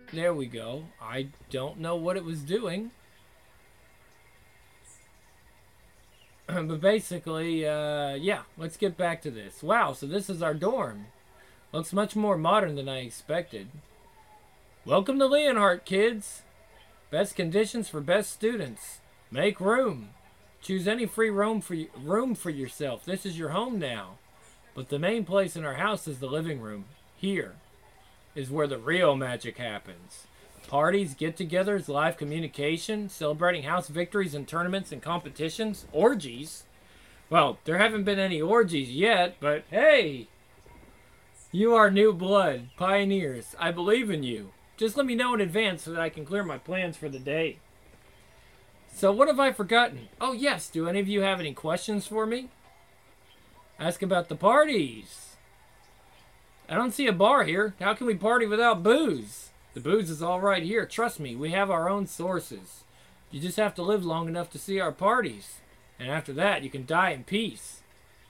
There we go. I don't know what it was doing. But basically, yeah, let's get back to this. Wow, so this is our dorm. Looks much more modern than I expected. Welcome to Leonhardt, kids. Best conditions for best students. Make room. Choose any free room for yourself. This is your home now. But the main place in our house is the living room. Here is where the real magic happens. Parties, get-togethers, live communication, celebrating house victories and tournaments and competitions, orgies. Well, there haven't been any orgies yet, but hey, you are new blood, pioneers. I believe in you. Just let me know in advance so that I can clear my plans for the day. So what have I forgotten? Oh yes, do any of you have any questions for me? Ask about the parties. I don't see a bar here. How can we party without booze? The booze is all right here. Trust me, we have our own sources. You just have to live long enough to see our parties. And after that, you can die in peace.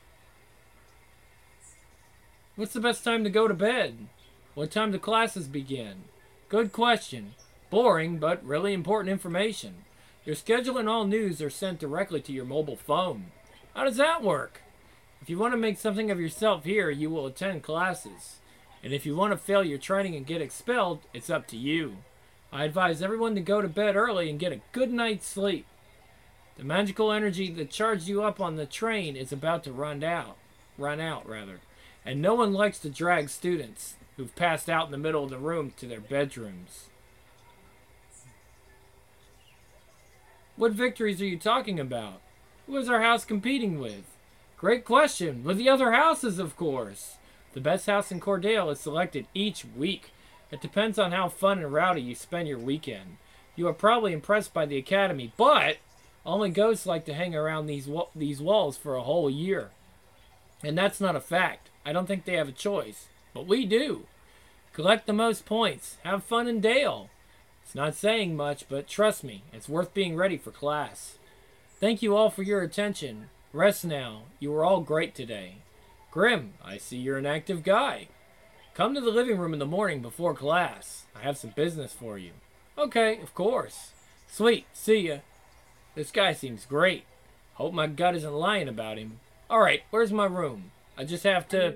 What's the best time to go to bed? What time do classes begin? Good question. Boring, but really important information. Your schedule and all news are sent directly to your mobile phone. How does that work? If you want to make something of yourself here, you will attend classes. And if you want to fail your training and get expelled, it's up to you. I advise everyone to go to bed early and get a good night's sleep. The magical energy that charged you up on the train is about to run out. And no one likes to drag students who've passed out in the middle of the room to their bedrooms. What victories are you talking about? Who is our house competing with? Great question. With the other houses, of course. The best house in Cordale is selected each week. It depends on how fun and rowdy you spend your weekend. You are probably impressed by the academy, but only ghosts like to hang around these walls for a whole year. And that's not a fact. I don't think they have a choice. But we do. Collect the most points. Have fun in Dale. It's not saying much, but trust me, it's worth being ready for class. Thank you all for your attention. Rest now. You were all great today. Grim, I see you're an active guy. Come to the living room in the morning before class. I have some business for you. Okay, of course. Sweet, see ya. This guy seems great. Hope my gut isn't lying about him. Alright, where's my room? I just have to...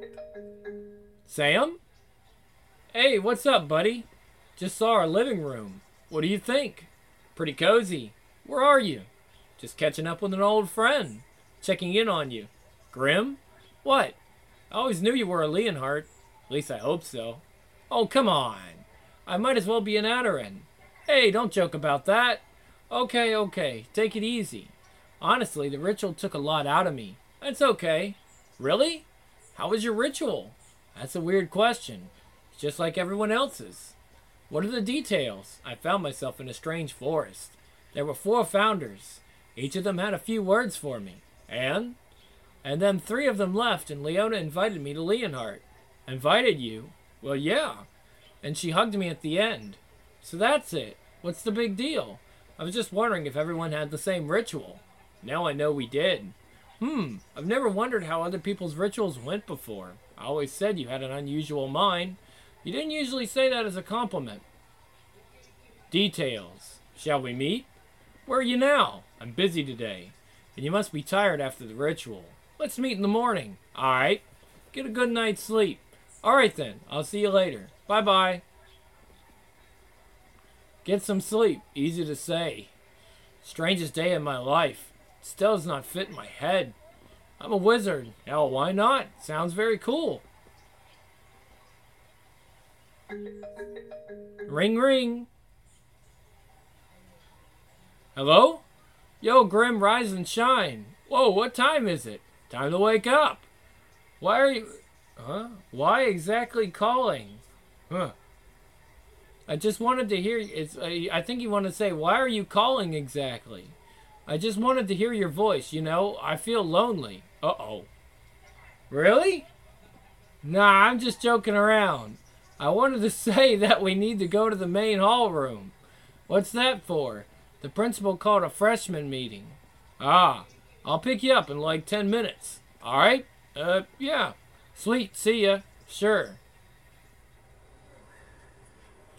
Sam? Hey, what's up, buddy? Just saw our living room. What do you think? Pretty cozy. Where are you? Just catching up with an old friend. Checking in on you. Grim? What? I always knew you were a Leonhardt. At least I hope so. Oh, come on. I might as well be an Adarin. Hey, don't joke about that. Okay. Take it easy. Honestly, the ritual took a lot out of me. That's okay. Really? How was your ritual? That's a weird question. It's just like everyone else's. What are the details? I found myself in a strange forest. There were 4 founders. Each of them had a few words for me. And then 3 of them left, and Leona invited me to Leonhardt. Invited you? Well, yeah. And she hugged me at the end. So that's it. What's the big deal? I was just wondering if everyone had the same ritual. Now I know we did. I've never wondered how other people's rituals went before. I always said you had an unusual mind. You didn't usually say that as a compliment. Details. Shall we meet? Where are you now? I'm busy today. And you must be tired after the ritual. Let's meet in the morning. Alright. Get a good night's sleep. Alright then. I'll see you later. Bye-bye. Get some sleep. Easy to say. Strangest day of my life. Still does not fit in my head. I'm a wizard. Hell, why not? Sounds very cool. Ring ring. Hello? Yo, Grim, rise and shine. Whoa, what time is it? Time to wake up. Why are you... Huh? Why exactly calling? Huh. I just wanted to hear... I think you want to say, why are you calling exactly? I just wanted to hear your voice, you know? I feel lonely. Uh-oh. Really? Nah, I'm just joking around. I wanted to say that we need to go to the main hall room. What's that for? The principal called a freshman meeting. Ah, I'll pick you up in like 10 minutes. Alright? Yeah. Sweet, see ya. Sure.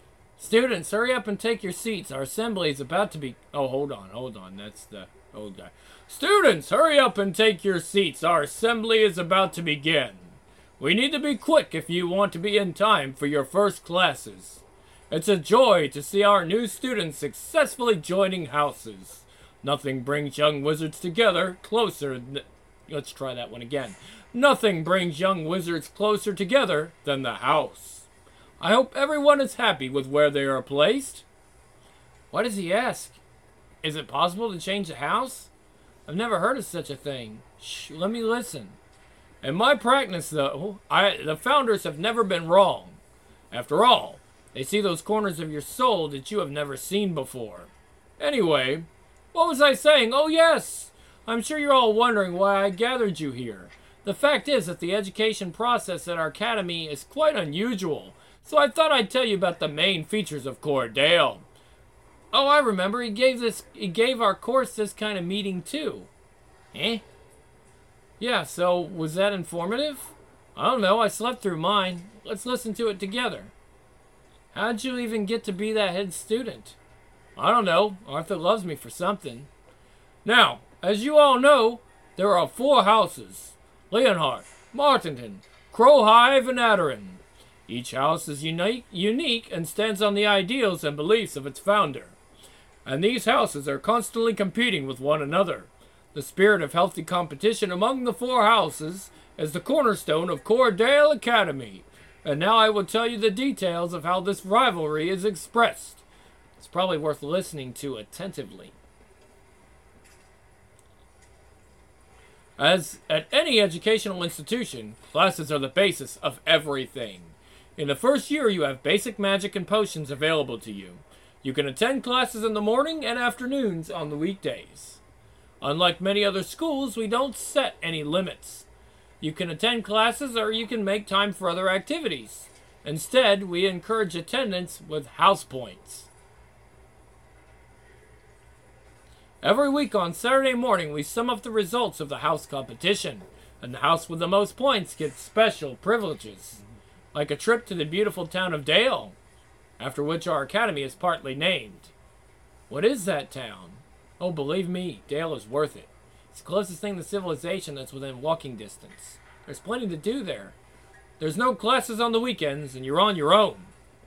Students, hurry up and take your seats. Our assembly is about to be... Oh, hold on. That's the old guy. Students, hurry up and take your seats. Our assembly is about to begin. We need to be quick if you want to be in time for your first classes. It's a joy to see our new students successfully joining houses. Nothing brings young wizards together closer... Let's try that one again. Nothing brings young wizards closer together than the house. I hope everyone is happy with where they are placed. What does he ask? Is it possible to change the house? I've never heard of such a thing. Shh, let me listen. In my practice, though, the founders have never been wrong. After all, they see those corners of your soul that you have never seen before. Anyway, what was I saying? Oh, yes! I'm sure you're all wondering why I gathered you here. The fact is that the education process at our academy is quite unusual, so I thought I'd tell you about the main features of Cordale. Oh, I remember. He gave our course this kind of meeting, too. Eh? Yeah, so was that informative? I don't know. I slept through mine. Let's listen to it together. How'd you even get to be that head student? I don't know. Arthur loves me for something. Now, as you all know, there are 4 houses. Leonhardt, Martington, Crowhive, and Aderin. Each house is unique and stands on the ideals and beliefs of its founder. And these houses are constantly competing with one another. The spirit of healthy competition among the 4 houses is the cornerstone of Cordale Academy. And now I will tell you the details of how this rivalry is expressed. It's probably worth listening to attentively. As at any educational institution, classes are the basis of everything. In the first year, you have basic magic and potions available to you. You can attend classes in the morning and afternoons on the weekdays. Unlike many other schools, we don't set any limits. You can attend classes or you can make time for other activities. Instead, we encourage attendance with house points. Every week on Saturday morning, we sum up the results of the house competition, and the house with the most points gets special privileges, like a trip to the beautiful town of Dale, after which our academy is partly named. What is that town? Oh, believe me, Dale is worth it. It's the closest thing to civilization that's within walking distance. There's plenty to do there. There's no classes on the weekends, and you're on your own.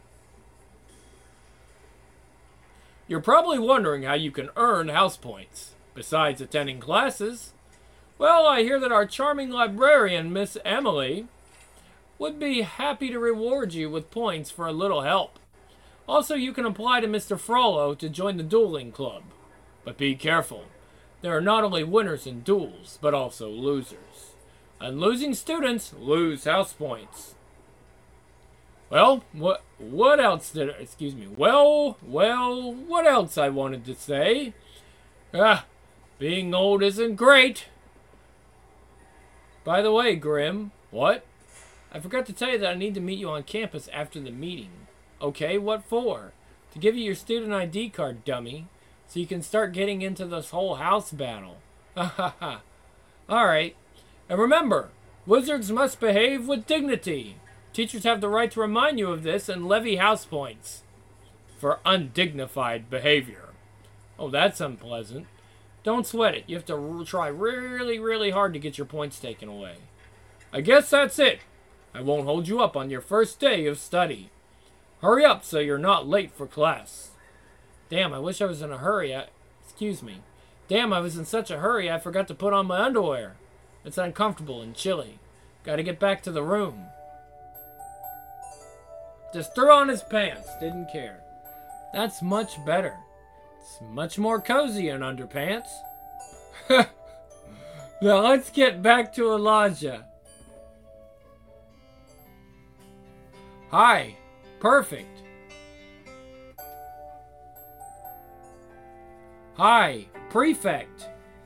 You're probably wondering how you can earn house points, besides attending classes. Well, I hear that our charming librarian, Miss Emily, would be happy to reward you with points for a little help. Also, you can apply to Mr. Frollo to join the dueling club. But be careful. There are not only winners in duels, but also losers. And losing students lose house points. Well, what else did... Excuse me. Well, what else I wanted to say? Being old isn't great. By the way, Grim, what? I forgot to tell you that I need to meet you on campus after the meeting. Okay, what for? To give you your student ID card, dummy. So you can start getting into this whole house battle. Ha ha ha. Alright. And remember, wizards must behave with dignity. Teachers have the right to remind you of this and levy house points for undignified behavior. Oh, that's unpleasant. Don't sweat it. You have to try really, really hard to get your points taken away. I guess that's it. I won't hold you up on your first day of study. Hurry up so you're not late for class. Damn, I wish I was in a hurry. Excuse me. Damn, I was in such a hurry I forgot to put on my underwear. It's uncomfortable and chilly. Gotta get back to the room. Just threw on his pants. Didn't care. That's much better. It's much more cozy in underpants. Now let's get back to Elijah. Hi. Perfect. Hi. Prefect.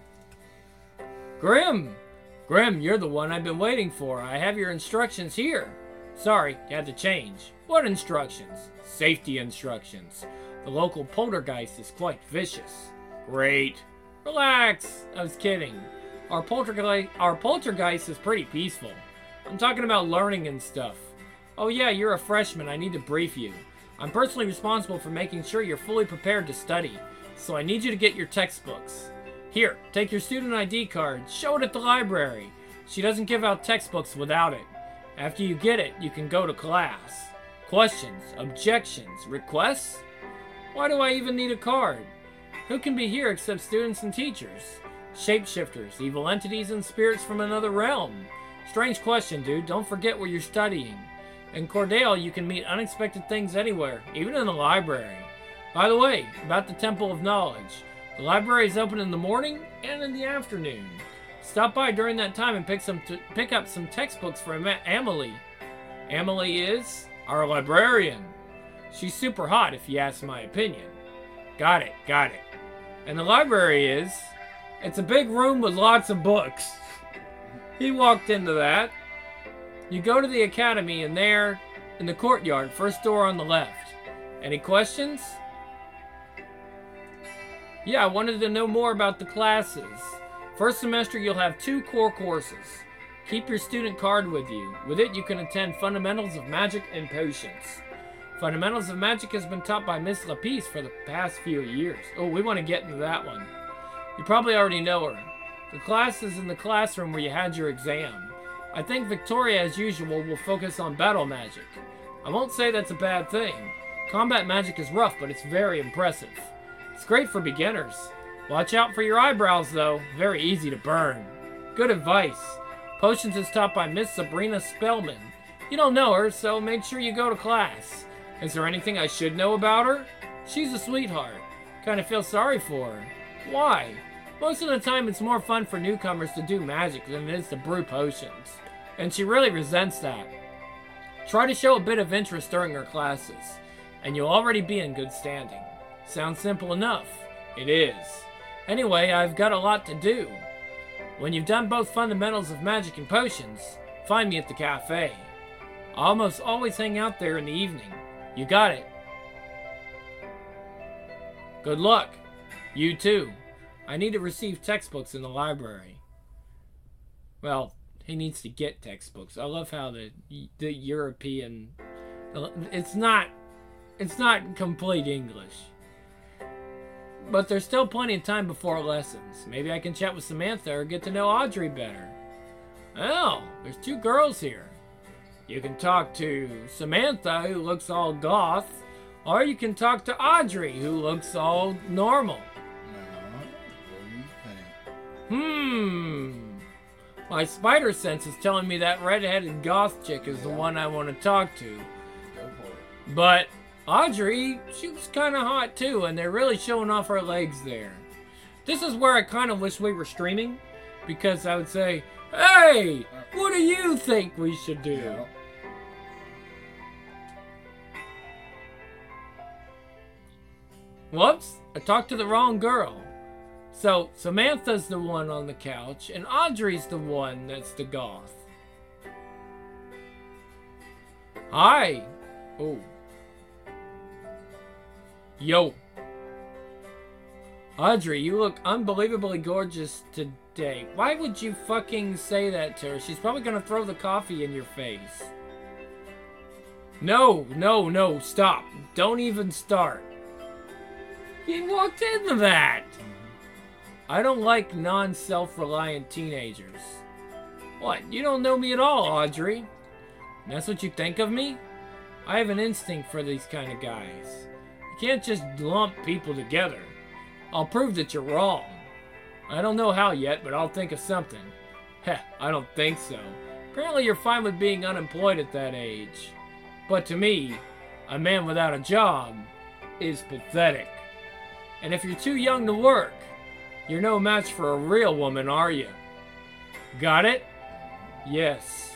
Grim. Grim, you're the one I've been waiting for. I have your instructions here. Sorry, you had to change. What instructions? Safety instructions. The local poltergeist is quite vicious. Great. Relax. I was kidding. Our poltergeist is pretty peaceful. I'm talking about learning and stuff. Oh yeah, you're a freshman. I need to brief you. I'm personally responsible for making sure you're fully prepared to study, so I need you to get your textbooks. Here, take your student ID card, show it at the library. She doesn't give out textbooks without it. After you get it, you can go to class. Questions, objections, requests? Why do I even need a card? Who can be here except students and teachers? Shapeshifters, evil entities, and spirits from another realm. Strange question, dude. Don't forget where you're studying. In Cordale, you can meet unexpected things anywhere, even in the library. By the way, about the Temple of Knowledge. The library is open in the morning and in the afternoon. Stop by during that time and pick up some textbooks for Amelie. Amelie is our librarian. She's super hot, if you ask my opinion. Got it. And the library is... It's a big room with lots of books. He walked into that. You go to the academy, and there, in the courtyard, first door on the left. Any questions? Yeah, I wanted to know more about the classes. First semester, you'll have 2 core courses. Keep your student card with you. With it, you can attend Fundamentals of Magic and Potions. Fundamentals of Magic has been taught by Miss Lapice for the past few years. Oh, we want to get into that one. You probably already know her. The class is in the classroom where you had your exam. I think Victoria, as usual, will focus on battle magic. I won't say that's a bad thing. Combat magic is rough, but it's very impressive. It's great for beginners. Watch out for your eyebrows, though. Very easy to burn. Good advice. Potions is taught by Miss Sabrina Spellman. You don't know her, so make sure you go to class. Is there anything I should know about her? She's a sweetheart. Kind of feel sorry for her. Why? Most of the time it's more fun for newcomers to do magic than it is to brew potions. And she really resents that. Try to show a bit of interest during her classes, and you'll already be in good standing. Sounds simple enough. It is. Anyway, I've got a lot to do. When you've done both Fundamentals of Magic and Potions, find me at the cafe. I almost always hang out there in the evening. You got it. Good luck. You too. I need to receive textbooks in the library. Well, he needs to get textbooks. I love how the European... It's not complete English. But there's still plenty of time before lessons. Maybe I can chat with Samantha or get to know Audrey better. Oh, there's 2 girls here. You can talk to Samantha, who looks all goth, or you can talk to Audrey, who looks all normal. My spider sense is telling me that red-headed goth chick is the one I want to talk to. But Audrey, she was kind of hot too, and they're really showing off her legs there. This is where I kind of wish we were streaming, because I would say, hey, what do you think we should do? Yeah. Whoops, I talked to the wrong girl. So, Samantha's the one on the couch, and Audrey's the one that's the goth. Hi. Oh. Yo. Audrey, you look unbelievably gorgeous today. Why would you fucking say that to her? She's probably gonna throw the coffee in your face. No, stop. Don't even start. You walked into that. I don't like non-self-reliant teenagers. What? You don't know me at all, Audrey. That's what you think of me? I have an instinct for these kind of guys. You can't just lump people together. I'll prove that you're wrong. I don't know how yet, but I'll think of something. Heh, I don't think so. Apparently you're fine with being unemployed at that age. But to me, a man without a job is pathetic. And if you're too young to work, you're no match for a real woman, are you? Got it? Yes.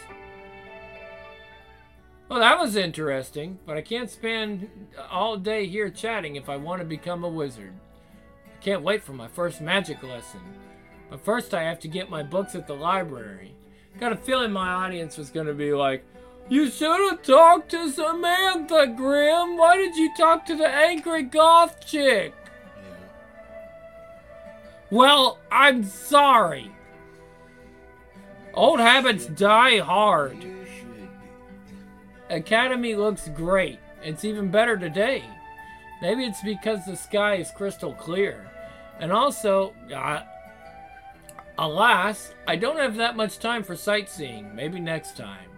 Well, that was interesting, but I can't spend all day here chatting if I want to become a wizard. I can't wait for my first magic lesson. But first I have to get my books at the library. Got a feeling my audience was going to be like, you should have talked to Samantha, Grim. Why did you talk to the angry goth chick? Well, I'm sorry. Old habits die hard. Academy looks great. It's even better today. Maybe it's because the sky is crystal clear. And also, alas, I don't have that much time for sightseeing. Maybe next time.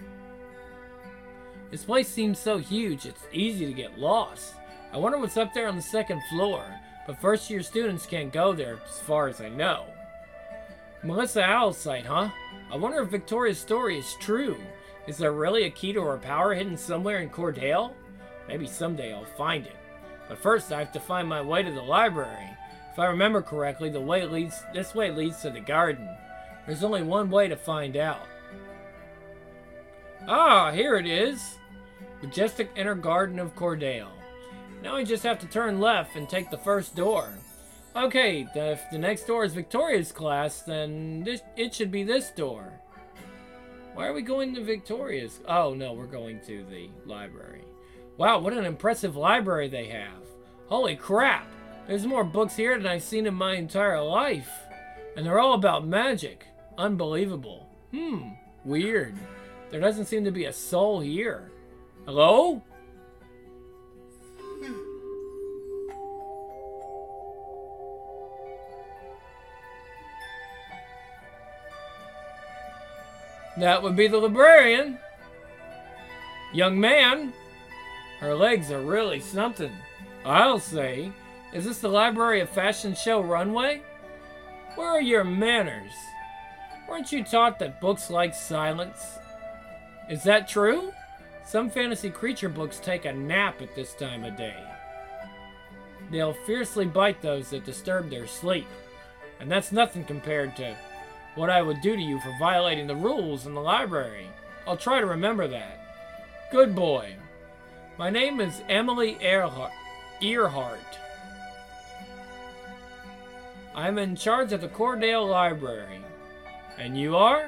This place seems so huge, it's easy to get lost. I wonder what's up there on the second floor, but first-year students can't go there as far as I know. Melissa Owl's site, huh? I wonder if Victoria's story is true. Is there really a key to her power hidden somewhere in Cordale? Maybe someday I'll find it. But first I have to find my way to the library. If I remember correctly, this way leads to the garden. There's only one way to find out. Ah, here it is. Majestic Inner Garden of Cordale. Now I just have to turn left and take the first door. Okay, if the next door is Victoria's class, then it should be this door. Why are we going to Victoria's? Oh, no, we're going to the library. Wow, what an impressive library they have. Holy crap! There's more books here than I've seen in my entire life. And they're all about magic. Unbelievable. Weird. There doesn't seem to be a soul here. Hello? That would be the librarian. Young man. Her legs are really something, I'll say. Is this the Library of Fashion Show Runway? Where are your manners? Weren't you taught that books like silence? Is that true? Some fantasy creature books take a nap at this time of day. They'll fiercely bite those that disturb their sleep. And that's nothing compared to what I would do to you for violating the rules in the library. I'll try to remember that. Good boy. My name is Emily Earhart. I'm in charge of the Cordale Library. And you are?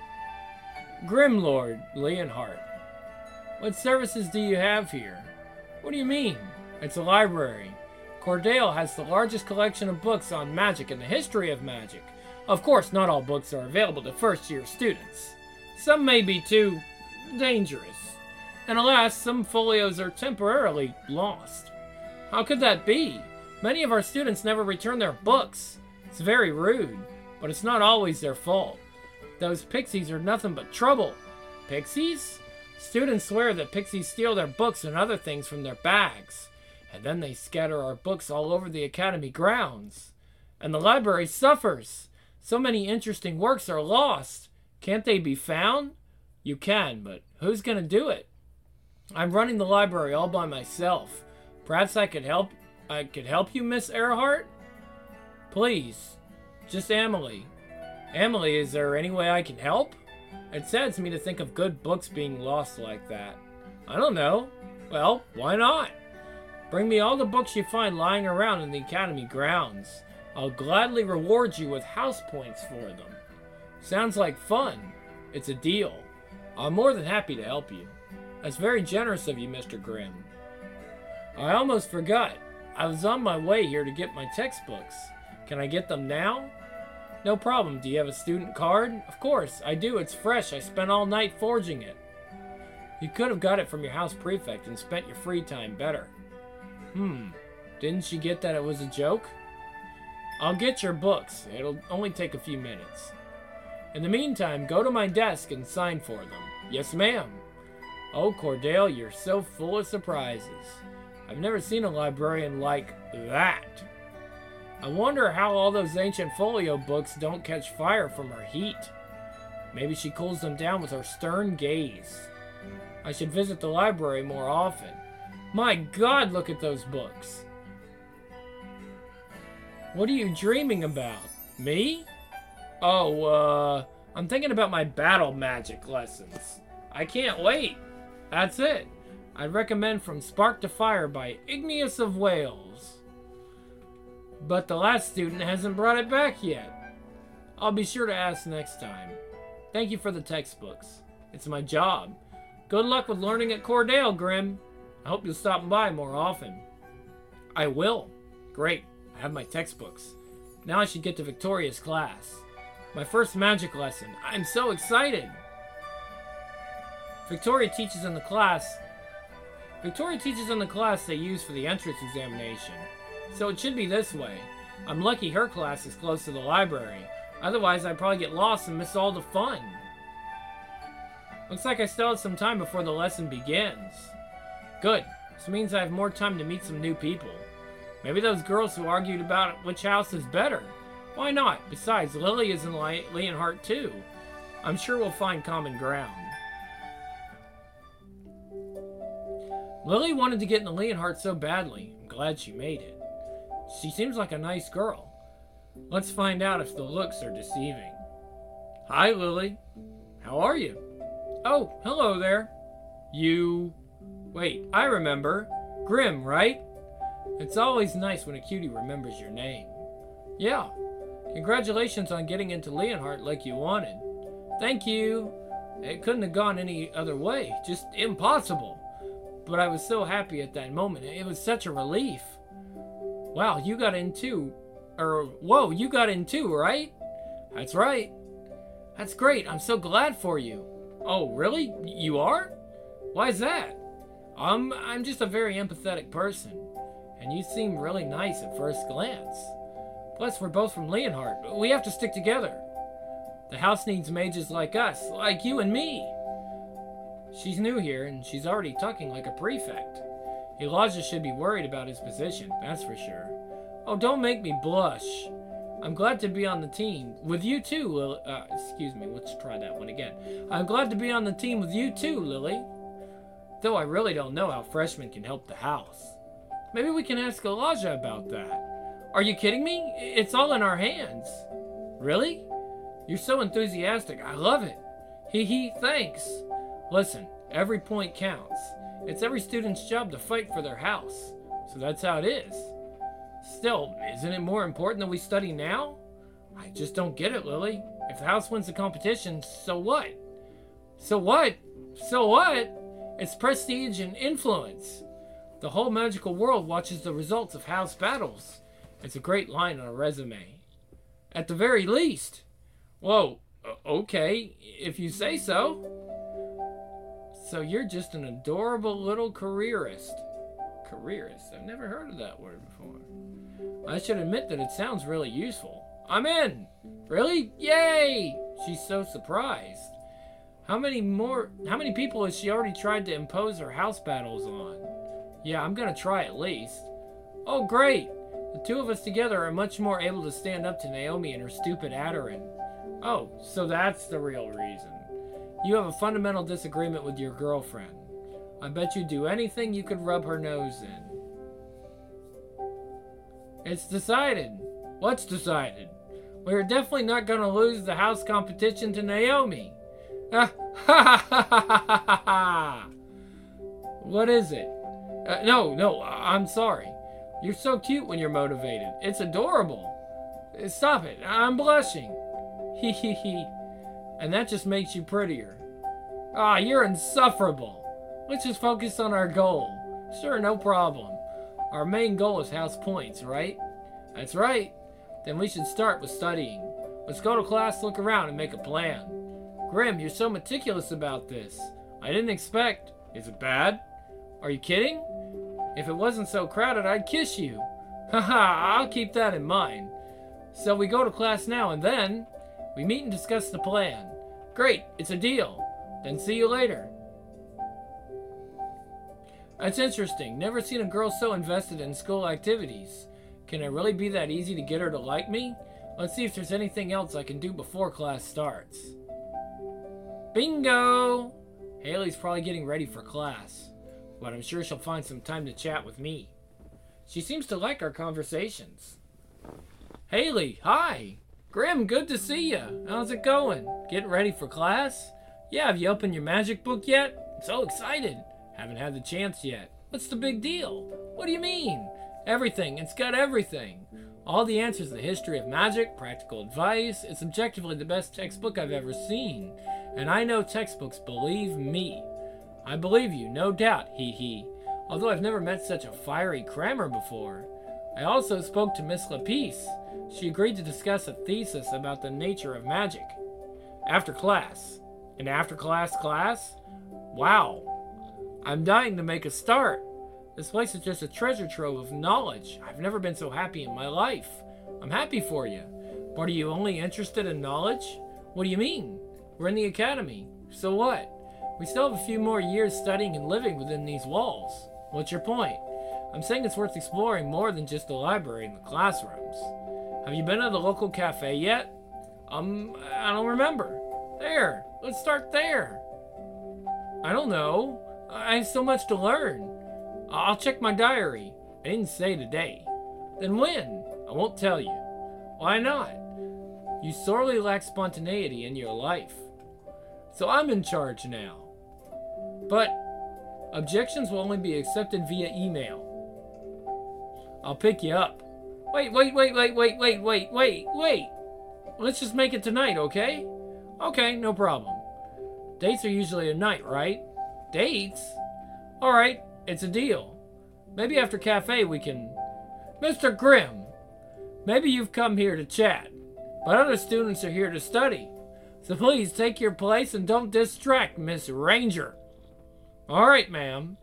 Grimlord Leonhardt. What services do you have here? What do you mean? It's a library. Cordale has the largest collection of books on magic in the history of magic. Of course, not all books are available to first-year students. Some may be too dangerous. And alas, some folios are temporarily lost. How could that be? Many of our students never return their books. It's very rude, but it's not always their fault. Those pixies are nothing but trouble. Pixies? Students swear that pixies steal their books and other things from their bags, and then they scatter our books all over the academy grounds. And the library suffers. So many interesting works are lost. Can't they be found? You can, but who's going to do it? I'm running the library all by myself. Perhaps I could help you, Miss Earhart? Please, just Emily. Emily, is there any way I can help? It saddens me to think of good books being lost like that. I don't know. Well, why not? Bring me all the books you find lying around in the academy grounds. I'll gladly reward you with house points for them. Sounds like fun. It's a deal. I'm more than happy to help you. That's very generous of you, Mr. Grimm. I almost forgot. I was on my way here to get my textbooks. Can I get them now? No problem. Do you have a student card? Of course, I do. It's fresh. I spent all night forging it. You could have got it from your house prefect and spent your free time better. Didn't she get that it was a joke? I'll get your books. It'll only take a few minutes. In the meantime, go to my desk and sign for them. Yes, ma'am. Oh, Cordale, you're so full of surprises. I've never seen a librarian like that. I wonder how all those ancient folio books don't catch fire from her heat. Maybe she cools them down with her stern gaze. I should visit the library more often. My God, look at those books. What are you dreaming about? Me? Oh, I'm thinking about my battle magic lessons. I can't wait. That's it. I'd recommend From Spark to Fire by Igneous of Wales. But the last student hasn't brought it back yet. I'll be sure to ask next time. Thank you for the textbooks. It's my job. Good luck with learning at Cordale, Grimm. I hope you'll stop by more often. I will. Great. I have my textbooks. Now I should get to Victoria's class. My first magic lesson. I'm so excited. Victoria teaches in the class Victoria teaches in the class they use for the entrance examination. So it should be this way. I'm lucky her class is close to the library. Otherwise, I'd probably get lost and miss all the fun. Looks like I still have some time before the lesson begins. Good. This means I have more time to meet some new people. Maybe those girls who argued about which house is better. Why not? Besides, Lily is in Leonhardt too. I'm sure we'll find common ground. Lily wanted to get into Leonhardt so badly. I'm glad she made it. She seems like a nice girl. Let's find out if the looks are deceiving. Hi, Lily. How are you? Oh, hello there. You... Wait, I remember. Grim, right? It's always nice when a cutie remembers your name. Yeah. Congratulations on getting into Leonhardt like you wanted. Thank you. It couldn't have gone any other way. Just impossible. But I was so happy at that moment. It was such a relief. Wow, you got in too. Whoa, you got in too, right? That's right. That's great. I'm so glad for you. Oh, really? You are? Why's that? I'm just a very empathetic person. And you seem really nice at first glance. Plus, we're both from Leonhardt. We have to stick together. The house needs mages like us, like you and me. She's new here, and she's already talking like a prefect. Elijah should be worried about his position, that's for sure. Oh, don't make me blush. I'm glad to be on the team. With you too, Lily. Excuse me, let's try that one again. I'm glad to be on the team with you too, Lily. Though I really don't know how freshmen can help the house. Maybe we can ask Elijah about that. Are you kidding me? It's all in our hands. Really? You're so enthusiastic. I love it. Hee, thanks. Listen, every point counts. It's every student's job to fight for their house. So that's how it is. Still, isn't it more important that we study now? I just don't get it, Lily. If the house wins the competition, so what? So what? So what? It's prestige and influence. The whole magical world watches the results of house battles. It's a great line on a resume. At the very least. Whoa, okay, if you say so. So you're just an adorable little careerist. Careerist? I've never heard of that word before. I should admit that it sounds really useful. I'm in! Really? Yay! She's so surprised. How many people has she already tried to impose her house battles on? Yeah, I'm gonna try at least. Oh, great! The two of us together are much more able to stand up to Naomi and her stupid Adarin. Oh, so that's the real reason. You have a fundamental disagreement with your girlfriend. I bet you'd do anything you could rub her nose in. It's decided. What's decided? We're definitely not going to lose the house competition to Naomi. Ha ha ha ha ha ha! What is it? No, I'm sorry. You're so cute when you're motivated. It's adorable. Stop it. I'm blushing. Hee hee hee. And that just makes you prettier. Ah, you're insufferable. Let's just focus on our goal. Sure, no problem. Our main goal is house points, right? That's right. Then we should start with studying. Let's go to class, look around, and make a plan. Grim, you're so meticulous about this. I didn't expect... Is it bad? Are you kidding? If it wasn't so crowded, I'd kiss you. Haha, I'll keep that in mind. So we go to class now, and then... we meet and discuss the plan. Great, it's a deal. Then see you later. That's interesting. Never seen a girl so invested in school activities. Can it really be that easy to get her to like me? Let's see if there's anything else I can do before class starts. Bingo! Haley's probably getting ready for class, but I'm sure she'll find some time to chat with me. She seems to like our conversations. Haley, hi! Grim, good to see you. How's it going? Getting ready for class? Yeah, have you opened your magic book yet? I'm so excited. Haven't had the chance yet. What's the big deal? What do you mean? Everything. It's got everything. All the answers, the history of magic, practical advice. It's objectively the best textbook I've ever seen. And I know textbooks, believe me. I believe you, no doubt, hee hee. Although I've never met such a fiery crammer before. I also spoke to Miss Lapice. She agreed to discuss a thesis about the nature of magic. After class. An after-class class? Wow. I'm dying to make a start. This place is just a treasure trove of knowledge. I've never been so happy in my life. I'm happy for you. But are you only interested in knowledge? What do you mean? We're in the academy. So what? We still have a few more years studying and living within these walls. What's your point? I'm saying it's worth exploring more than just the library and the classrooms. Have you been to the local cafe yet? I don't remember. There, let's start there. I don't know. I have so much to learn. I'll check my diary. I didn't say today. Then when? I won't tell you. Why not? You sorely lack spontaneity in your life. So I'm in charge now. But objections will only be accepted via email. I'll pick you up. Wait. Let's just make it tonight, okay? Okay, no problem. Dates are usually at night, right? Dates? Alright, it's a deal. Maybe after cafe we can... Mr. Grimm, maybe you've come here to chat, but other students are here to study. So please take your place and don't distract Miss Ranger. Alright, ma'am.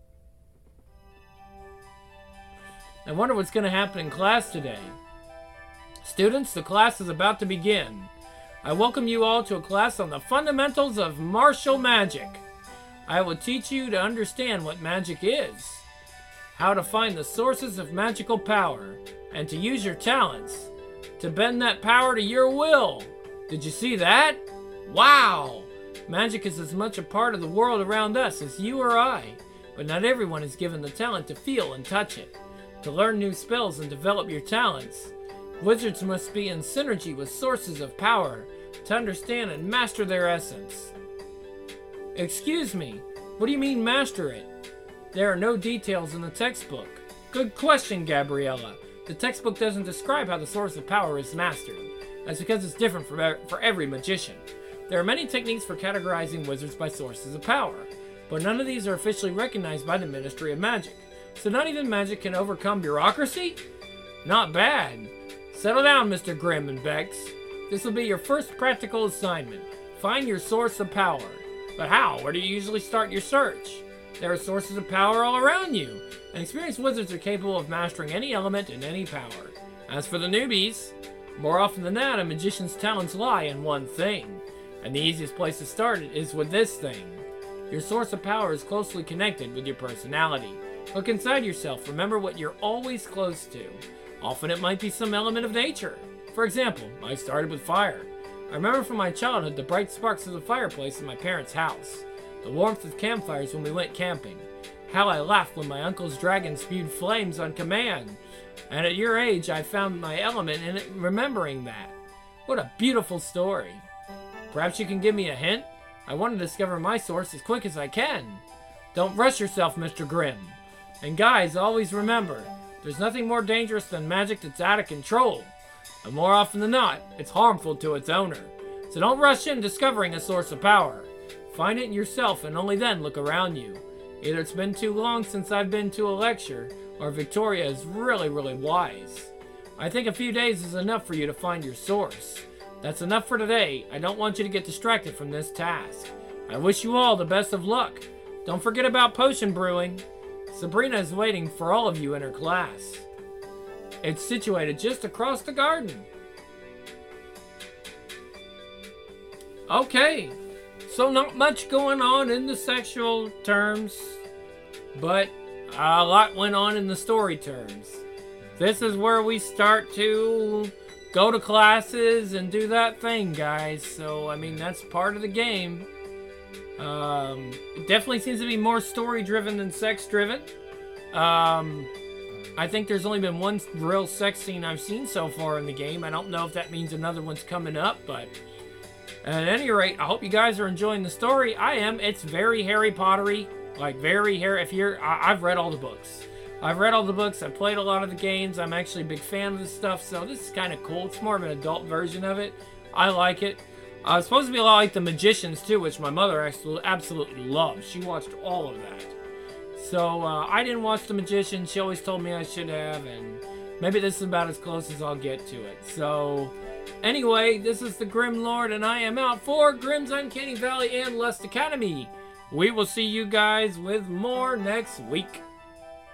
I wonder what's going to happen in class today. Students, the class is about to begin. I welcome you all to a class on the fundamentals of martial magic. I will teach you to understand what magic is, how to find the sources of magical power, and to use your talents to bend that power to your will. Did you see that? Wow! Magic is as much a part of the world around us as you or I, but not everyone is given the talent to feel and touch it. To learn new spells and develop your talents, wizards must be in synergy with sources of power to understand and master their essence. Excuse me, what do you mean master it? There are no details in the textbook. Good question, Gabriella. The textbook doesn't describe how the source of power is mastered. That's because it's different for every magician. There are many techniques for categorizing wizards by sources of power, but none of these are officially recognized by the Ministry of Magic. So not even magic can overcome bureaucracy? Not bad. Settle down, Mr. Grimm and Bex. This will be your first practical assignment. Find your source of power. But how? Where do you usually start your search? There are sources of power all around you, and experienced wizards are capable of mastering any element and any power. As for the newbies, more often than not, a magician's talents lie in one thing, and the easiest place to start it is with this thing. Your source of power is closely connected with your personality. Look inside yourself. Remember what you're always close to. Often it might be some element of nature. For example, I started with fire. I remember from my childhood the bright sparks of the fireplace in my parents' house, the warmth of campfires when we went camping, how I laughed when my uncle's dragon spewed flames on command, and at your age I found my element in it, remembering that. What a beautiful story. Perhaps you can give me a hint? I want to discover my source as quick as I can. Don't rush yourself, Mr. Grimm. And guys, always remember, there's nothing more dangerous than magic that's out of control. And more often than not, it's harmful to its owner. So don't rush in discovering a source of power. Find it in yourself and only then look around you. Either it's been too long since I've been to a lecture, or Victoria is really wise. I think a few days is enough for you to find your source. That's enough for today. I don't want you to get distracted from this task. I wish you all the best of luck. Don't forget about potion brewing. Sabrina is waiting for all of you in her class. It's situated just across the garden. Okay, so not much going on in the sexual terms, but a lot went on in the story terms. This is where we start to go to classes and do that thing, guys. So, I mean, that's part of the game. It definitely seems to be more story-driven than sex-driven. I think there's only been one real sex scene I've seen so far in the game. I don't know if that means another one's coming up, but at any rate, I hope you guys are enjoying the story. I am. It's very Harry Pottery, like very Harry. I've read all the books. I've played a lot of the games. I'm actually a big fan of this stuff, so this is kind of cool. It's more of an adult version of it. I like it. It's supposed to be a lot like The Magicians too, which my mother absolutely loves. She watched all of that. So, I didn't watch The Magician. She always told me I should have, and maybe this is about as close as I'll get to it. So, anyway, this is the Grim Lord, and I am out for Grimm's Uncanny Valley and Lust Academy. We will see you guys with more next week.